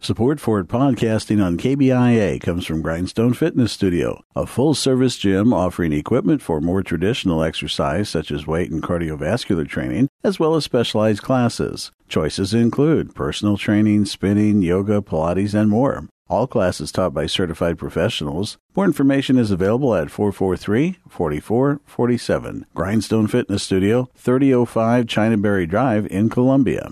Support for podcasting on KBIA comes from Grindstone Fitness Studio, a full-service gym offering equipment for more traditional exercise such as weight and cardiovascular training, as well as specialized classes. Choices include personal training, spinning, yoga, Pilates, and more. All classes taught by certified professionals. More information is available at 443-4447. Grindstone Fitness Studio, 3005 Chinaberry Drive in Columbia.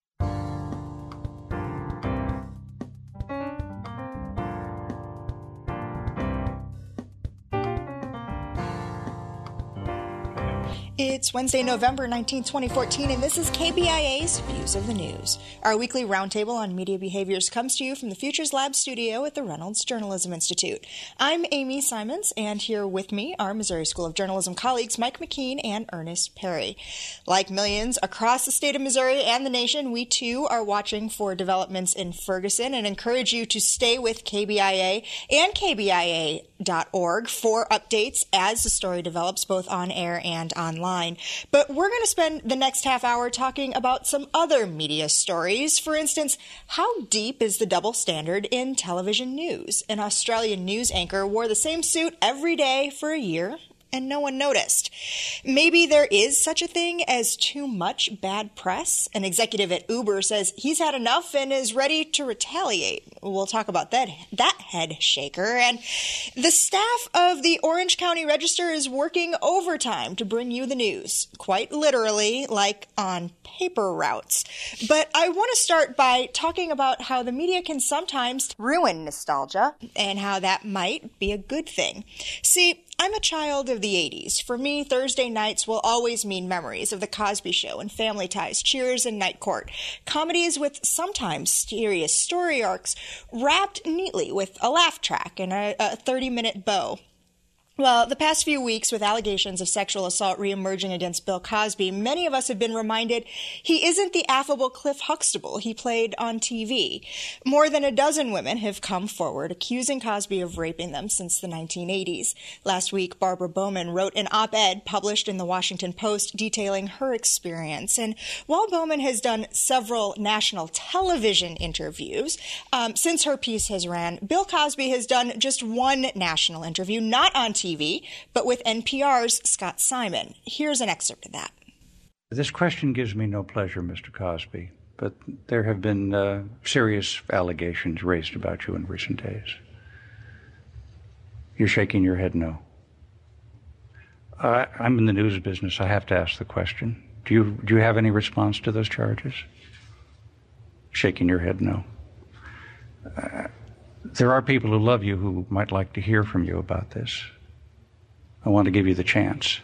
It's Wednesday, November 19, 2014, and this is KBIA's Views of the News. Our weekly roundtable on media behaviors comes to you from the Futures Lab studio at the Reynolds Journalism Institute. I'm Amy Simons, and here with me are Missouri School of Journalism colleagues Mike McKean and Ernest Perry. Like millions across the state of Missouri and the nation, we too are watching for developments in Ferguson and encourage you to stay with KBIA and KBIA.org for updates as the story develops both on air and online. But we're going to spend the next half hour talking about some other media stories. For instance, how deep is the double standard in television news? An Australian news anchor wore the same suit every day for a year, and no one noticed. Maybe there is such a thing as too much bad press. An executive at Uber says he's had enough and is ready to retaliate. We'll talk about that head shaker. And the staff of the Orange County Register is working overtime to bring you the news, quite literally, like on paper routes. But I want to start by talking about how the media can sometimes ruin nostalgia and how that might be a good thing. See, I'm a child of the 80s. For me, Thursday nights will always mean memories of The Cosby Show and Family Ties, Cheers and Night Court. Comedies with sometimes serious story arcs wrapped neatly with a laugh track and a 30-minute bow. Well, the past few weeks, with allegations of sexual assault reemerging against Bill Cosby, many of us have been reminded he isn't the affable Cliff Huxtable he played on TV. More than a dozen women have come forward accusing Cosby of raping them since the 1980s. Last week, Barbara Bowman wrote an op-ed published in the Washington Post detailing her experience. And while Bowman has done several national television interviews, since her piece has ran, Bill Cosby has done just one national interview, not on TV, but with NPR's Scott Simon. Here's an excerpt of that. This question gives me no pleasure, Mr. Cosby, but there have been serious allegations raised about you in recent days. You're shaking your head no. I'm in the news business. I have to ask the question. Do you have any response to those charges? Shaking your head no. There are people who love you who might like to hear from you about this. I want to give you the chance.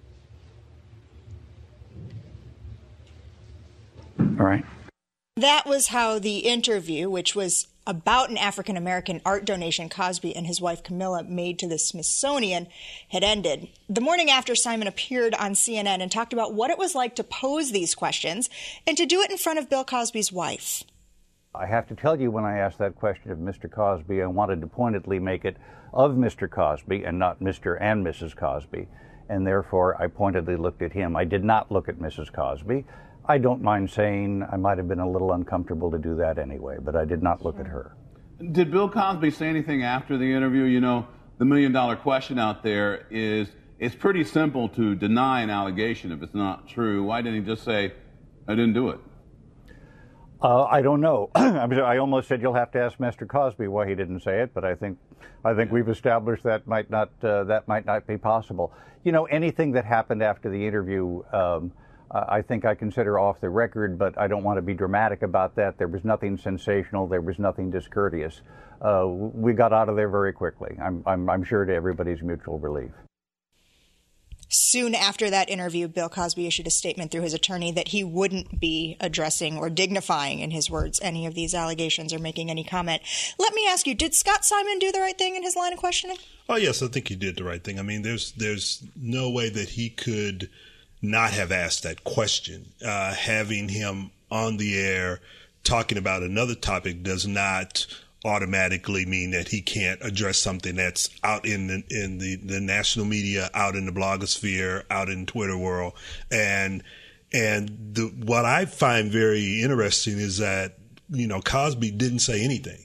All right. That was how the interview, which was about an African-American art donation Cosby and his wife Camilla made to the Smithsonian, had ended. The morning after, Simon appeared on CNN and talked about what it was like to pose these questions and to do it in front of Bill Cosby's wife. I have to tell you, when I asked that question of Mr. Cosby, I wanted to pointedly make it of Mr. Cosby and not Mr. and Mrs. Cosby, and therefore I pointedly looked at him. I did not look at Mrs. Cosby. I don't mind saying I might have been a little uncomfortable to do that anyway, but I did not look at her. Did Bill Cosby say anything after the interview? You know, the million-dollar question out there is, it's pretty simple to deny an allegation if it's not true. Why didn't he just say, I didn't do it? I don't know. I almost said you'll have to ask Mr. Cosby why he didn't say it, but I think we've established that might not be possible. You know, anything that happened after the interview, I think I consider off the record, but I don't want to be dramatic about that. There was nothing sensational. There was nothing discourteous. We got out of there very quickly. I'm sure to everybody's mutual relief. Soon after that interview, Bill Cosby issued a statement through his attorney that he wouldn't be addressing or dignifying, in his words, any of these allegations or making any comment. Let me ask you, did Scott Simon do the right thing in his line of questioning? Oh, yes, I think he did the right thing. I mean, there's no way that he could not have asked that question. Having him on the air talking about another topic does not automatically mean that he can't address something that's out in the national media, out in the blogosphere, out in Twitter world. And what I find very interesting is that Cosby didn't say anything.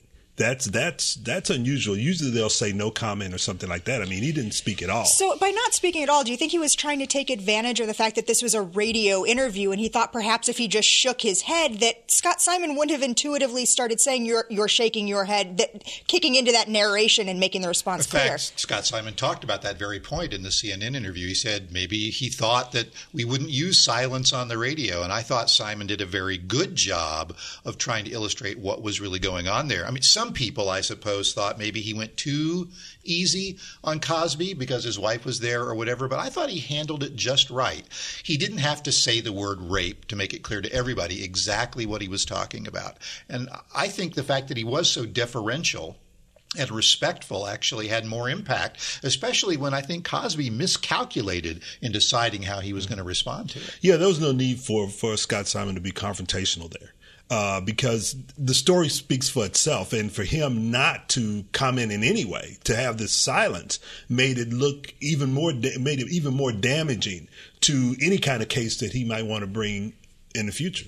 That's unusual. Usually they'll say no comment or something like that. I mean, he didn't speak at all. So by not speaking at all, do you think he was trying to take advantage of the fact that this was a radio interview, and he thought perhaps if he just shook his head that Scott Simon wouldn't have intuitively started saying you're shaking your head, that kicking into that narration and making the response clear? In fact, Scott Simon talked about that very point in the CNN interview. He said maybe he thought that we wouldn't use silence on the radio, and I thought Simon did a very good job of trying to illustrate what was really going on there. I mean, some people, I suppose, thought maybe he went too easy on Cosby because his wife was there or whatever, but I thought he handled it just right. He didn't have to say the word rape to make it clear to everybody exactly what he was talking about. And I think the fact that he was so deferential and respectful actually had more impact, especially when I think Cosby miscalculated in deciding how he was going to respond to it. Yeah, there was no need for Scott Simon to be confrontational there. Because the story speaks for itself, and for him not to comment in any way, to have this silence, made it even more damaging to any kind of case that he might want to bring in the future.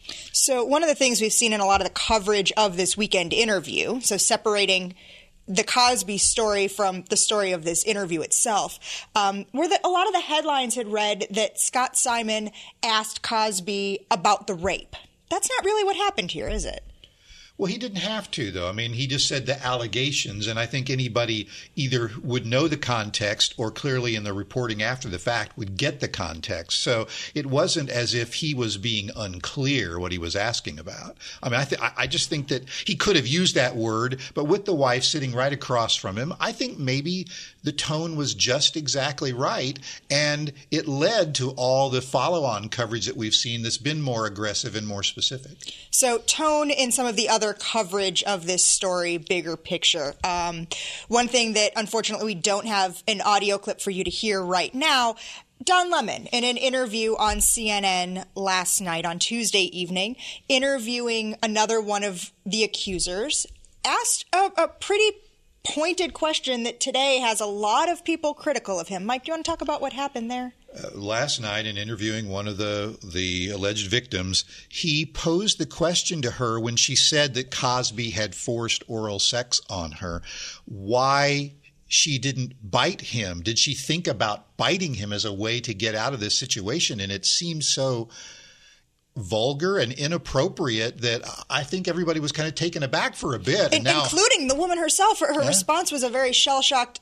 So one of the things we've seen in a lot of the coverage of this weekend interview, so separating the Cosby story from the story of this interview itself, were that a lot of the headlines had read that Scott Simon asked Cosby about the rape. That's not really what happened here, is it? Well, he didn't have to, though. I mean, he just said the allegations, and I think anybody either would know the context or clearly in the reporting after the fact would get the context. So it wasn't as if he was being unclear what he was asking about. I mean, I just think that he could have used that word, but with the wife sitting right across from him, I think maybe the tone was just exactly right, and it led to all the follow-on coverage that we've seen that's been more aggressive and more specific. So tone in some of the other coverage of this story, bigger picture. One thing that unfortunately we don't have an audio clip for you to hear right now, Don Lemon, in an interview on CNN last night on Tuesday evening, interviewing another one of the accusers, asked a pretty pointed question that today has a lot of people critical of him. Mike, do you want to talk about what happened there? Last night, in interviewing one of the alleged victims, he posed the question to her when she said that Cosby had forced oral sex on her, why she didn't bite him. Did she think about biting him as a way to get out of this situation? And it seemed so vulgar and inappropriate that I think everybody was kind of taken aback for a bit. And now, including the woman herself. Her response was a very shell-shocked,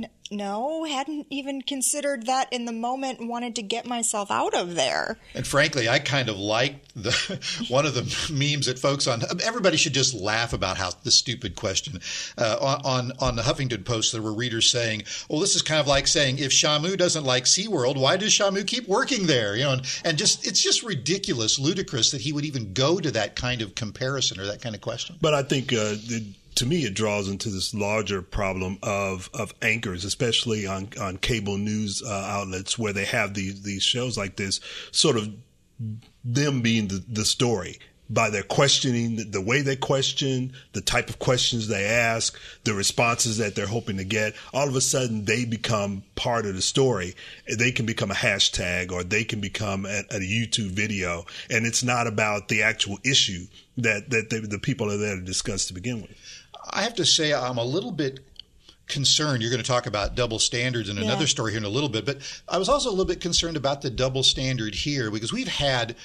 no, hadn't even considered that in the moment, wanted to get myself out of there. And frankly, I kind of liked one of the memes that folks on, everybody should just laugh about how the stupid question. On the Huffington Post, there were readers saying, well, this is kind of like saying, if Shamu doesn't like SeaWorld, why does Shamu keep working there? You know, and just, it's just ridiculous, ludicrous that he would even go to that kind of comparison or that kind of question. But I think to me, it draws into this larger problem of anchors, especially on cable news outlets where they have these shows like this, sort of them being the story by their questioning, the way they question, the type of questions they ask, the responses that they're hoping to get. All of a sudden, they become part of the story. They can become a hashtag, or they can become a YouTube video, and it's not about the actual issue that the people are there to discuss to begin with. I have to say I'm a little bit concerned. You're going to talk about double standards in another story here in a little bit, but I was also a little bit concerned about the double standard here because we've had,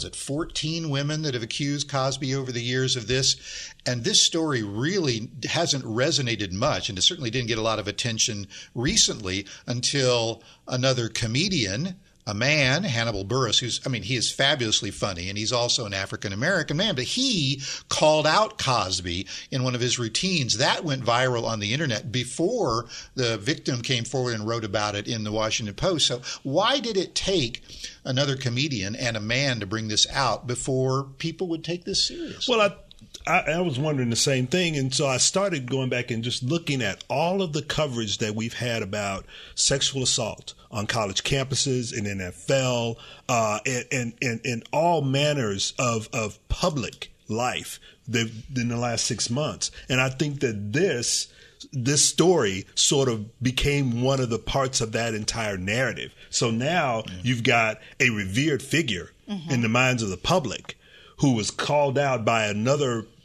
14 women that have accused Cosby over the years of this, and this story really hasn't resonated much, and it certainly didn't get a lot of attention recently until another comedian, a man, Hannibal Buress, he is fabulously funny, and he's also an African-American man, but he called out Cosby in one of his routines. That went viral on the internet before the victim came forward and wrote about it in the Washington Post. So why did it take another comedian and a man to bring this out before people would take this seriously? Well, I was wondering the same thing, and so I started going back and just looking at all of the coverage that we've had about sexual assault on college campuses and NFL and all manners of public life in the last 6 months. And I think that this story sort of became one of the parts of that entire narrative. So now you've got a revered figure in the minds of the public who was called out by another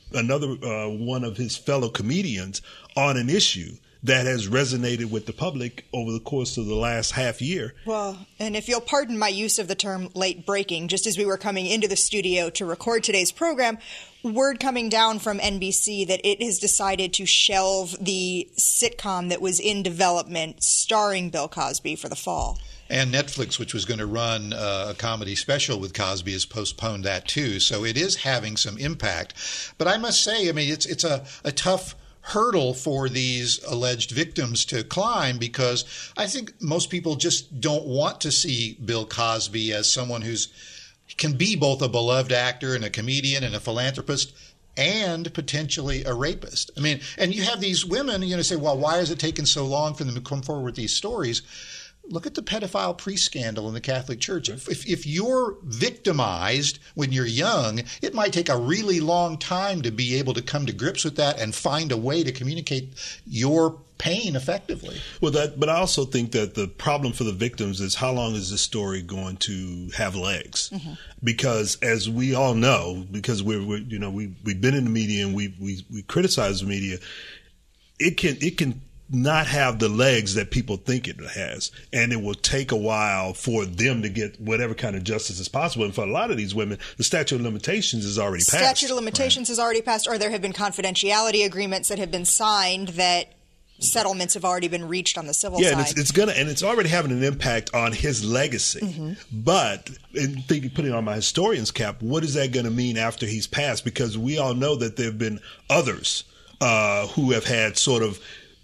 another one of his fellow comedians on an issue that has resonated with the public over the course of the last half year. Well, and if you'll pardon my use of the term late breaking, just as we were coming into the studio to record today's program, word coming down from NBC that it has decided to shelve the sitcom that was in development starring Bill Cosby for the fall. And Netflix, which was going to run a comedy special with Cosby, has postponed that too. So it is having some impact. But I must say, I mean, it's a tough hurdle for these alleged victims to climb, because I think most people just don't want to see Bill Cosby as someone who's can be both a beloved actor and a comedian and a philanthropist and potentially a rapist. I mean, and you have these women, say, well, why is it taking so long for them to come forward with these stories? Look at the pedophile priest scandal in the Catholic Church. If you're victimized when you're young, it might take a really long time to be able to come to grips with that and find a way to communicate your pain effectively. Well, but I also think that the problem for the victims is how long is this story going to have legs? Mm-hmm. Because as we all know, because we've been in the media and we criticize the media, it can not have the legs that people think it has. And it will take a while for them to get whatever kind of justice is possible. And for a lot of these women, the statute of limitations is already passed. Statute of limitations has already passed, or there have been confidentiality agreements that have been signed that settlements have already been reached on the civil side. Yeah, and it's already having an impact on his legacy. Mm-hmm. But putting on my historian's cap, what is that going to mean after he's passed? Because we all know that there have been others who have had sort of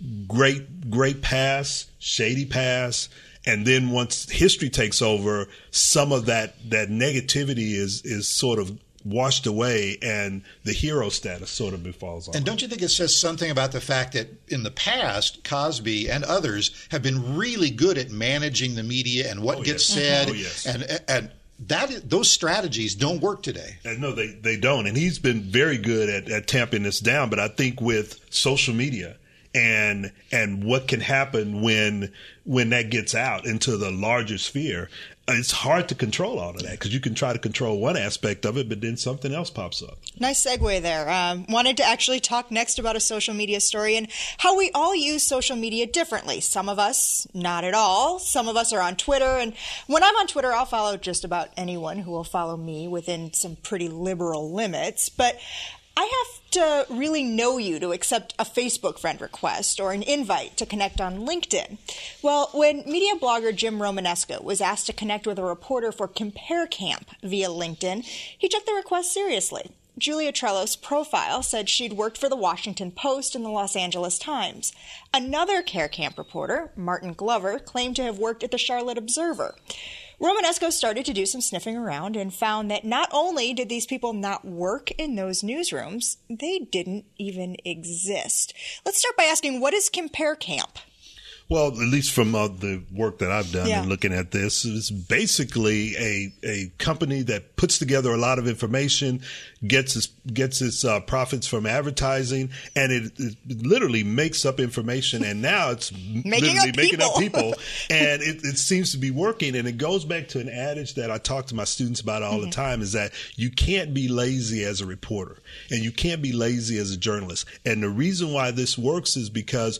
great past, shady past, and then once history takes over, some of that negativity is sort of washed away, and the hero status sort of befalls on. And don't you think it says something about the fact that in the past, Cosby and others have been really good at managing the media and what gets said, and those strategies don't work today. No, they don't, and he's been very good at tamping this down. But I think with social media and what can happen when that gets out into the larger sphere, it's hard to control all of that, because you can try to control one aspect of it, but then something else pops up. Nice segue there. Wanted to actually talk next about a social media story and how we all use social media differently. Some of us, not at all. Some of us are on Twitter. And when I'm on Twitter, I'll follow just about anyone who will follow me within some pretty liberal limits. But I have to really know you to accept a Facebook friend request or an invite to connect on LinkedIn. Well, when media blogger Jim Romanesco was asked to connect with a reporter for Compare Camp via LinkedIn, he took the request seriously. Julia Trello's profile said she'd worked for the Washington Post and the Los Angeles Times. Another Care Camp reporter, Martin Glover, claimed to have worked at the Charlotte Observer. Romanesco started to do some sniffing around and found that not only did these people not work in those newsrooms, they didn't even exist. Let's start by asking, what is Compare Camp? Well, at least from the work that I've done in looking at this, it's basically a company that puts together a lot of information, gets its profits from advertising, and it literally makes up information. And now it's making up people. And it seems to be working. And it goes back to an adage that I talk to my students about all the time, is that you can't be lazy as a reporter and you can't be lazy as a journalist. And the reason why this works is because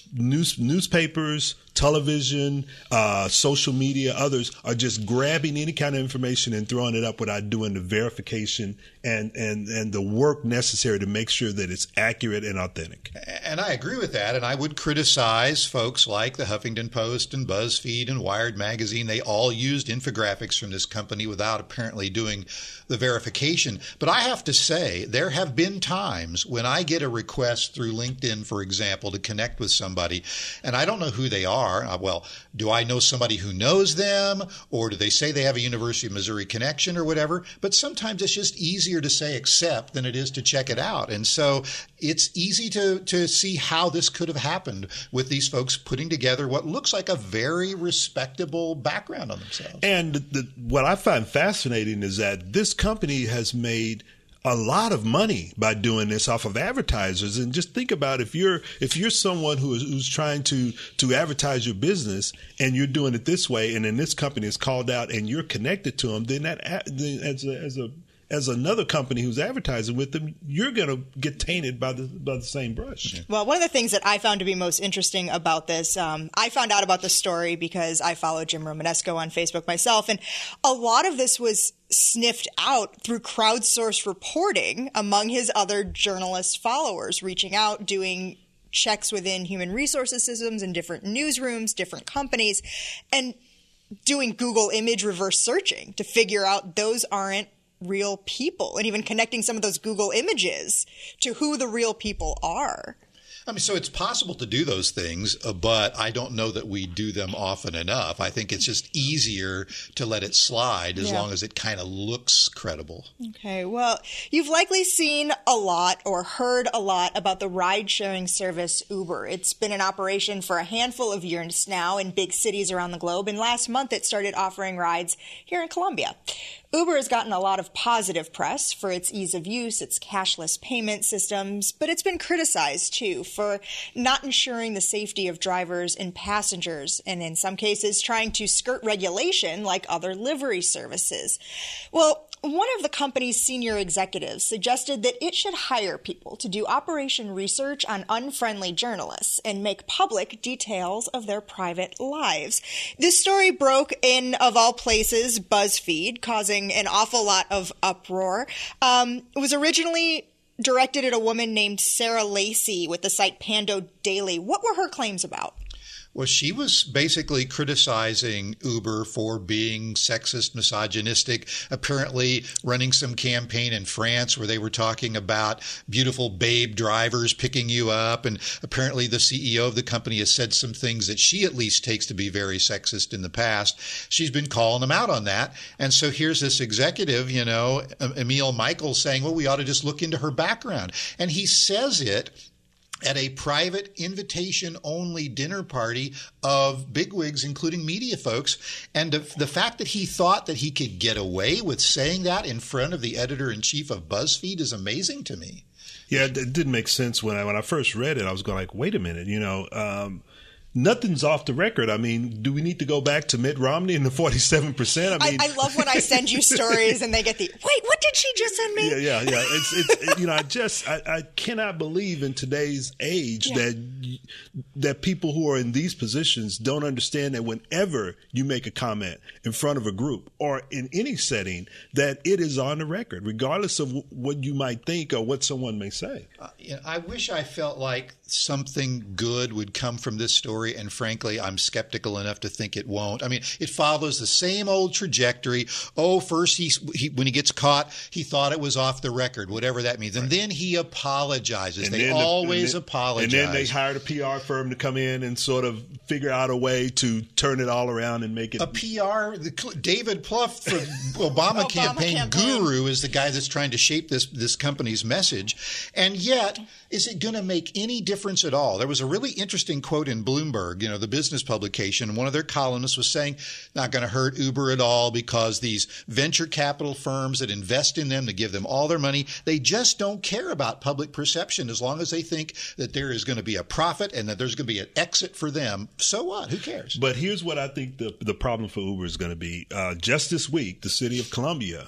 newspapers, television, social media, others are just grabbing any kind of information and throwing it up without doing the verification and the work necessary to make sure that it's accurate and authentic. And I agree with that. And I would criticize folks like the Huffington Post and BuzzFeed and Wired Magazine. They all used infographics from this company without apparently doing the verification. But I have to say, there have been times when I get a request through LinkedIn, for example, to connect with somebody, and I don't know who they are. Well, do I know somebody who knows them, or do they say they have a University of Missouri connection or whatever? But sometimes it's just easier to say accept than it is to check it out. And so it's easy to see how this could have happened with these folks putting together what looks like a very respectable background on themselves. And what I find fascinating is that this company has made a lot of money by doing this off of advertisers. And just think about if you're someone who's trying to advertise your business and you're doing it this way, and then this company is called out and you're connected to them, then that as another company who's advertising with them, you're going to get tainted by the same brush. Well, one of the things that I found to be most interesting about this, I found out about the story because I follow Jim Romanesco on Facebook myself, and a lot of this was sniffed out through crowdsourced reporting among his other journalist followers, reaching out, doing checks within human resources systems in different newsrooms, different companies, and doing Google image reverse searching to figure out those aren't real people, and even connecting some of those Google images to who the real people are. I mean, so it's possible to do those things, but I don't know that we do them often enough. I think it's just easier to let it slide as long as it kind of looks credible. Okay, well, you've likely seen a lot or heard a lot about the ride-sharing service Uber. It's been in operation for a handful of years now in big cities around the globe, and last month it started offering rides here in Columbia. Uber has gotten a lot of positive press for its ease of use, its cashless payment systems, but it's been criticized, too, for not ensuring the safety of drivers and passengers, and in some cases trying to skirt regulation like other livery services. Well, one of the company's senior executives suggested that it should hire people to do operation research on unfriendly journalists and make public details of their private lives. This story broke in, of all places, BuzzFeed, causing an awful lot of uproar. It was originally directed at a woman named Sarah Lacey with the site Pando Daily. What were her claims about? Well, she was basically criticizing Uber for being sexist, misogynistic, apparently running some campaign in France where they were talking about beautiful babe drivers picking you up. And apparently the CEO of the company has said some things that she at least takes to be very sexist in the past. She's been calling them out on that. And so here's this executive, Emil Michael, saying, well, we ought to just look into her background. And he says it at a private invitation-only dinner party of bigwigs, including media folks. And the fact that he thought that he could get away with saying that in front of the editor-in-chief of BuzzFeed is amazing to me. Yeah, it didn't make sense when I first read it. I was going like, wait a minute, nothing's off the record. I mean, do we need to go back to Mitt Romney and the 47%? I love when I send you stories and they get wait, what did she just send me? Yeah. It's I cannot believe in today's age that people who are in these positions don't understand that whenever you make a comment in front of a group or in any setting, that it is on the record, regardless of what you might think or what someone may say. I wish I felt like something good would come from this story. And frankly, I'm skeptical enough to think it won't. I mean, it follows the same old trajectory. Oh, first when he gets caught, he thought it was off the record, whatever that means. And then he apologizes. They always apologize. And then they hired a PR firm to come in and sort of figure out a way to turn it all around and make it. A PR, David Plouffe from Obama campaign guru is the guy that's trying to shape this company's message. And yet, is it going to make any difference at all? There was a really interesting quote in Bloomberg, the business publication. One of their columnists was saying, not going to hurt Uber at all because these venture capital firms that invest in them, that give them all their money, they just don't care about public perception as long as they think that there is going to be a profit and that there's going to be an exit for them. So what? Who cares? But here's what I think the problem for Uber is going to be. Just this week, the city of Columbia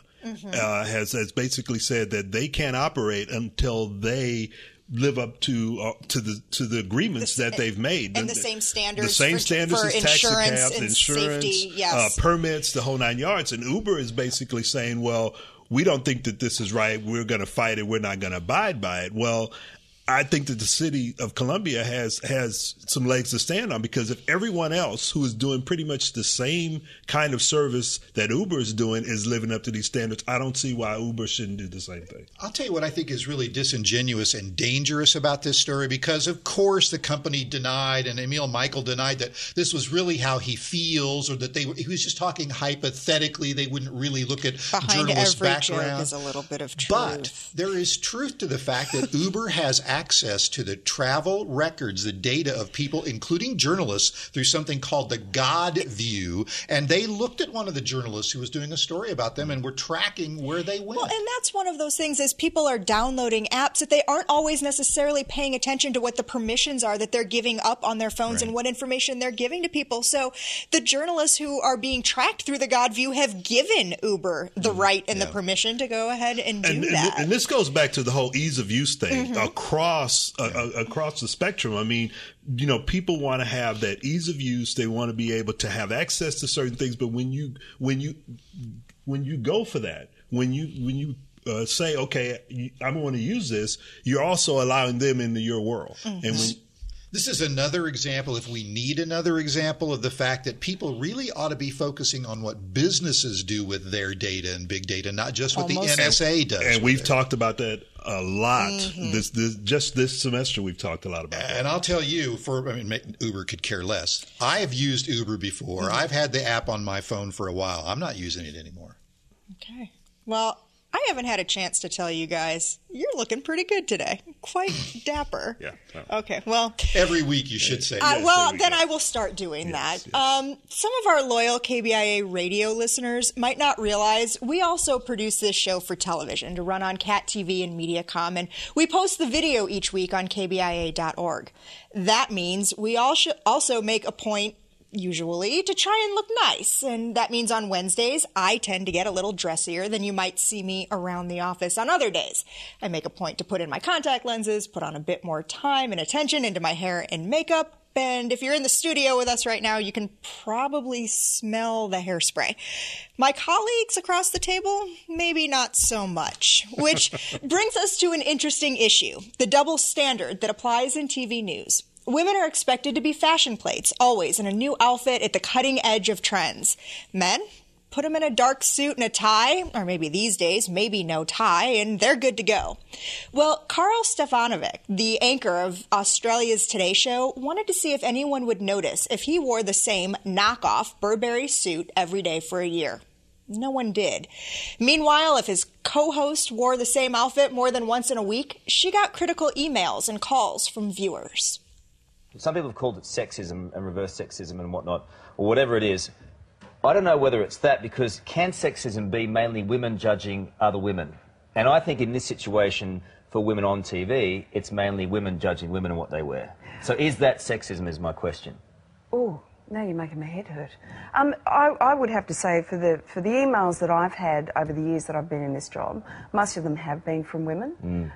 has basically said that they can't operate until they live up to the agreements that they've made, and the same standards, for as taxicabs, and insurance, safety, permits, the whole 9 yards. And Uber is basically saying, well, we don't think that this is right. We're going to fight it. We're not going to abide by it. Well, I think that the city of Columbia has some legs to stand on, because if everyone else who is doing pretty much the same kind of service that Uber is doing is living up to these standards, I don't see why Uber shouldn't do the same thing. I'll tell you what I think is really disingenuous and dangerous about this story, because of course the company denied, and Emil Michael denied, that this was really how he feels, or that he was just talking hypothetically. They wouldn't really look at journalist background. Joke is a little bit of truth. But there is truth to the fact that Uber has access to the travel records, the data of people, including journalists, through something called the God View. And they looked at one of the journalists who was doing a story about them and were tracking where they went. Well, and that's one of those things is people are downloading apps that they aren't always necessarily paying attention to what the permissions are that they're giving up on their phones and what information they're giving to people. So the journalists who are being tracked through the God View have given Uber the right and the permission to go ahead and do that. And this goes back to the whole ease of use thing across the spectrum. I mean, you know, people want to have that ease of use. They want to be able to have access to certain things. But when you go for that, when you say, okay, I want to use this, you're also allowing them into your world. And this is another example, if we need another example, of the fact that people really ought to be focusing on what businesses do with their data and big data, not just what the NSA does. And we've talked about that a lot. This semester, we've talked a lot about that. And I'll tell you, Uber could care less. I have used Uber before. I've had the app on my phone for a while. I'm not using it anymore. Okay. Well, I haven't had a chance to tell you guys, you're looking pretty good today. Quite dapper. Yeah. Okay, well. Every week you should say. Then I will start doing that. Yes. Some of our loyal KBIA radio listeners might not realize we also produce this show for television to run on Cat TV and Mediacom, and we post the video each week on KBIA.org. That means we all should also make a point usually to try and look nice. And that means on Wednesdays, I tend to get a little dressier than you might see me around the office on other days. I make a point to put in my contact lenses, put on a bit more time and attention into my hair and makeup. And if you're in the studio with us right now, you can probably smell the hairspray. My colleagues across the table, maybe not so much. Which brings us to an interesting issue, the double standard that applies in TV news. Women are expected to be fashion plates, always in a new outfit at the cutting edge of trends. Men, put them in a dark suit and a tie, or maybe these days, maybe no tie, and they're good to go. Well, Karl Stefanovic, the anchor of Australia's Today Show, wanted to see if anyone would notice if he wore the same knockoff Burberry suit every day for a year. No one did. Meanwhile, if his co-host wore the same outfit more than once in a week, she got critical emails and calls from viewers. Some people have called it sexism and reverse sexism and whatnot, or whatever it is. I don't know whether it's that, because can sexism be mainly women judging other women? And I think in this situation, for women on TV, it's mainly women judging women and what they wear. So is that sexism, is my question. Oh, now you're making my head hurt. I would have to say for the emails that I've had over the years that I've been in this job, most of them have been from women.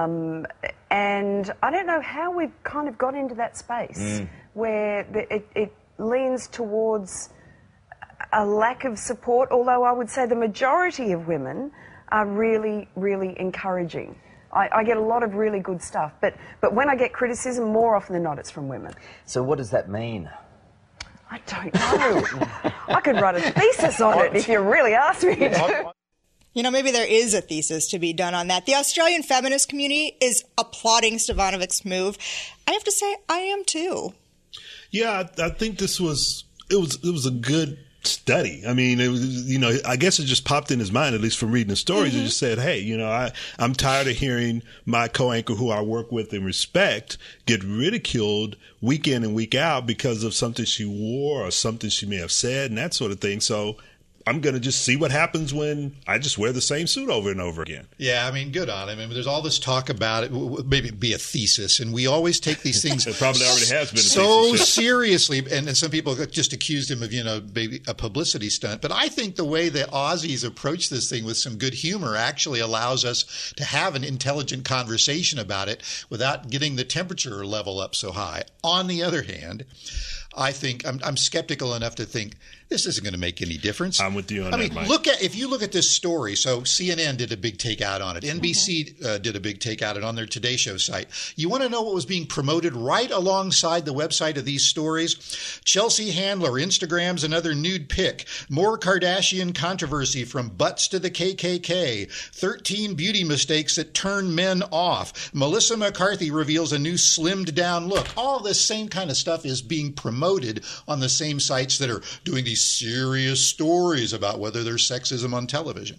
And I don't know how we've kind of got into that space where it leans towards a lack of support, although I would say the majority of women are really, really encouraging. I get a lot of really good stuff, but when I get criticism, more often than not, it's from women. So what does that mean? I don't know. I could write a thesis on it if you really asked me to. You know, maybe there is a thesis to be done on that. The Australian feminist community is applauding Stefanović's move. I have to say, I am too. Yeah, I think this was a good study. I mean, it was, you know, I guess it just popped in his mind, at least from reading the stories. He just said, hey, you know, I'm tired of hearing my co-anchor who I work with and respect get ridiculed week in and week out because of something she wore or something she may have said and that sort of thing. So I'm going to just see what happens when I just wear the same suit over and over again. Yeah, I mean, good on him. I mean, there's all this talk about it, maybe it'd be a thesis, and we always take these things it probably already has been a so thesis, seriously, and some people just accused him of, you know, maybe a publicity stunt. But I think the way that Aussies approach this thing with some good humor actually allows us to have an intelligent conversation about it without getting the temperature level up so high. On the other hand, I think I'm skeptical enough to think this isn't going to make any difference. I'm with you on that, Mike. If you look at this story, so CNN did a big take out on it. NBC did a big take out on their Today Show site. You want to know what was being promoted right alongside the website of these stories? Chelsea Handler Instagrams another nude pic. More Kardashian controversy from butts to the KKK. 13 beauty mistakes that turn men off. Melissa McCarthy reveals a new slimmed down look. All this same kind of stuff is being promoted on the same sites that are doing these serious stories about whether there's sexism on television.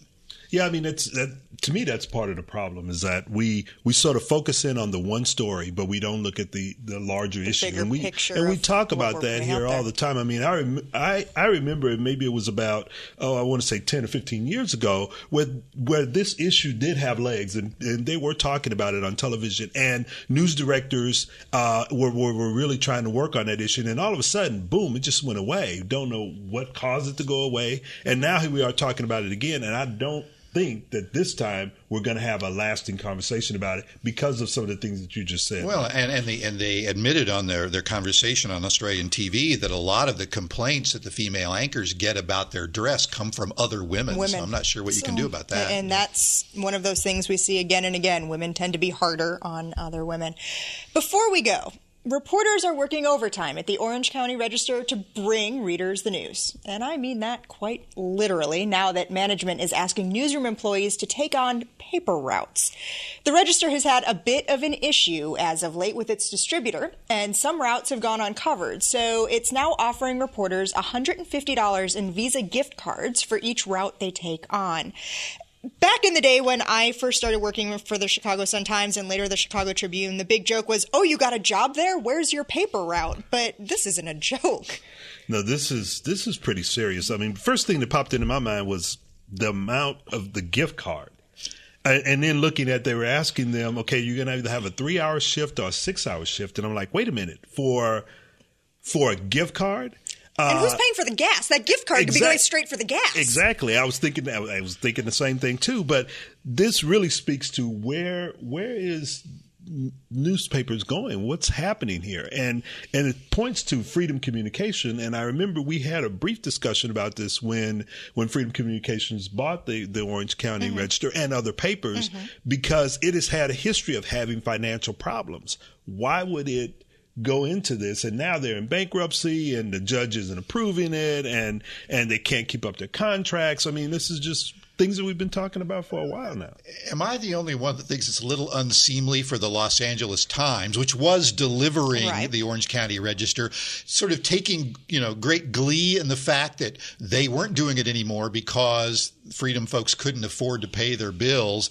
Yeah, I mean, to me, that's part of the problem is that we sort of focus in on the one story, but we don't look at the larger issue. Bigger picture and we talk about that here all the time. I mean, I remember maybe it was about, I want to say 10 or 15 years ago where this issue did have legs and they were talking about it on television, and news directors were really trying to work on that issue. And then all of a sudden, boom, it just went away. Don't know what caused it to go away. And now here we are talking about it again. And I don't think that this time we're going to have a lasting conversation about it because of some of the things that you just said. Well, and they admitted on their conversation on Australian TV that a lot of the complaints that the female anchors get about their dress come from other women. So I'm not sure what you can do about that. And that's one of those things we see again and again. Women tend to be harder on other women. Before we go, reporters are working overtime at the Orange County Register to bring readers the news. And I mean that quite literally now that management is asking newsroom employees to take on paper routes. The Register has had a bit of an issue as of late with its distributor, and some routes have gone uncovered. So it's now offering reporters $150 in Visa gift cards for each route they take on. Back in the day when I first started working for the Chicago Sun-Times and later the Chicago Tribune, the big joke was, oh, you got a job there? Where's your paper route? But this isn't a joke. No, this is pretty serious. I mean, first thing that popped into my mind was the amount of the gift card. And then looking at, they were asking them, okay, you're going to either have a 3-hour shift or a 6-hour shift. And I'm like, wait a minute, for a gift card? And who's paying for the gas? That gift card could be going straight for the gas. Exactly. I was thinking the same thing too. But this really speaks to where is newspapers going? What's happening here? And it points to Freedom Communication. And I remember we had a brief discussion about this when Freedom Communications bought the Orange County Register and other papers, because it has had a history of having financial problems. Why would it go into this? And now they're in bankruptcy and the judge isn't approving it and they can't keep up their contracts. I mean, this is just things that we've been talking about for a while now. Am I the only one that thinks it's a little unseemly for the Los Angeles Times, which was delivering the Orange County Register, sort of taking, great glee in the fact that they weren't doing it anymore because Freedom folks couldn't afford to pay their bills?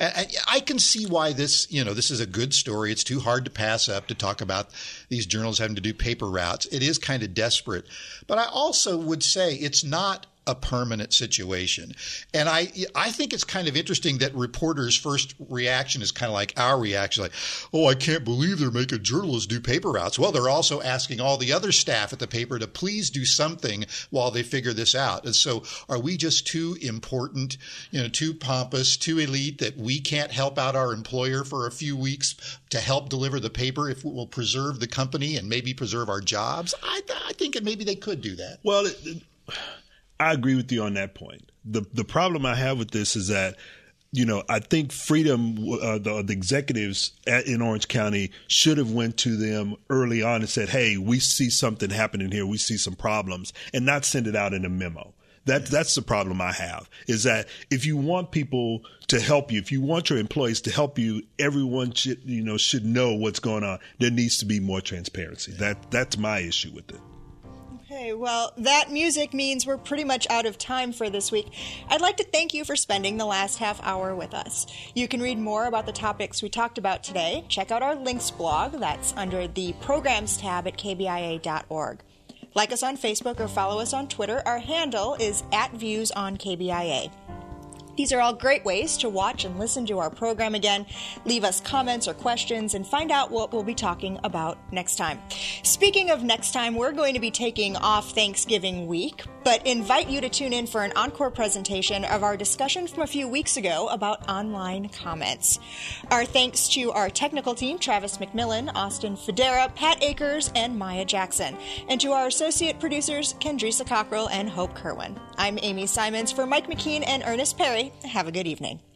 I can see why this is a good story. It's too hard to pass up to talk about these journals having to do paper routes. It is kind of desperate. But I also would say it's not a permanent situation. And I think it's kind of interesting that reporters' first reaction is kind of like our reaction, like, oh, I can't believe they're making journalists do paper routes. Well, they're also asking all the other staff at the paper to please do something while they figure this out. And so are we just too important, too pompous, too elite that we can't help out our employer for a few weeks to help deliver the paper if it will preserve the company and maybe preserve our jobs? I think that maybe they could do that. Well, I agree with you on that point. The problem I have with this is that, I think Freedom, the executives in Orange County should have went to them early on and said, hey, we see something happening here. We see some problems, and not send it out in a memo. That's the problem I have, is that if you want people to help you, if you want your employees to help you, everyone should know what's going on. There needs to be more transparency. That's my issue with it. Okay, well, that music means we're pretty much out of time for this week. I'd like to thank you for spending the last half hour with us. You can read more about the topics we talked about today. Check out our links blog. That's under the Programs tab at kbia.org. Like us on Facebook or follow us on Twitter. Our handle is @ViewsOnKBIA. These are all great ways to watch and listen to our program again, leave us comments or questions, and find out what we'll be talking about next time. Speaking of next time, we're going to be taking off Thanksgiving week, but invite you to tune in for an encore presentation of our discussion from a few weeks ago about online comments. Our thanks to our technical team, Travis McMillan, Austin Federa, Pat Akers, and Maya Jackson, and to our associate producers, Kendrisa Cockrell and Hope Kerwin. I'm Amy Simons for Mike McKean and Ernest Perry. Have a good evening.